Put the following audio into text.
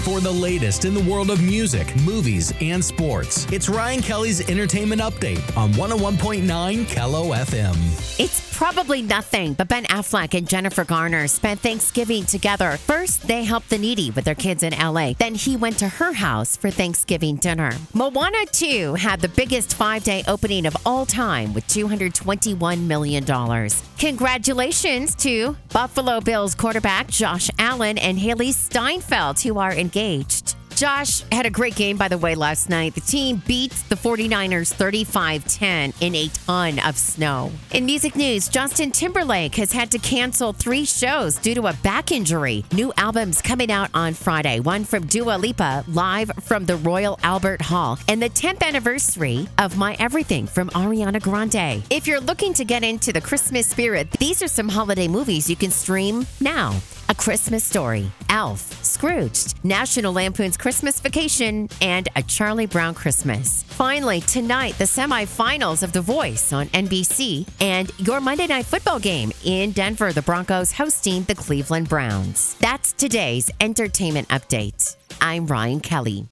for the latest in the world of music, movies, and sports. It's Ryan Kelly's Entertainment Update on 101.9 Kello FM. It's probably nothing, but Ben Affleck and Jennifer Garner spent Thanksgiving together. First, they helped the needy with their kids in LA. Then he went to her house for Thanksgiving dinner. Moana 2 had the biggest 5-day opening of all time with $221 million. Congratulations to Buffalo Bills quarterback Josh Allen and Haley Steinfeld, who are engaged. Josh had a great game, by the way, last night. The team beat the 49ers 35-10 in a ton of snow. In music news, Justin Timberlake has had to cancel 3 shows due to a back injury. New albums coming out on Friday. One from Dua Lipa, live from the Royal Albert Hall, and the 10th anniversary of My Everything from Ariana Grande. If you're looking to get into the Christmas spirit, these are some holiday movies you can stream now. A Christmas Story, Elf, Scrooged, National Lampoon's Christmas Vacation, and A Charlie Brown Christmas. Finally, tonight, the semifinals of The Voice on NBC and your Monday Night Football game in Denver, the Broncos hosting the Cleveland Browns. That's today's entertainment update. I'm Ryan Kelly.